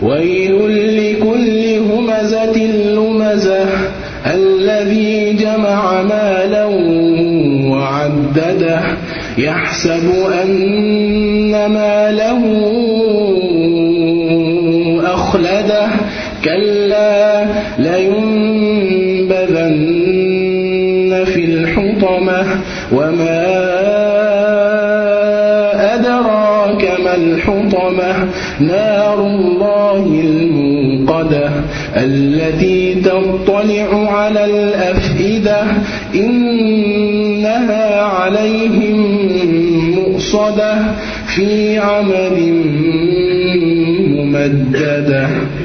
ويل لكل همزة لمزة الذي جمع مالا وعدده يحسب أن ماله أخلده كلا لينبذن في الحطمة وما أدراك ما الحطمة نار الله الموقدة التي تطلع على الأفئدة إنها عليهم مؤصدة في عمد ممددة.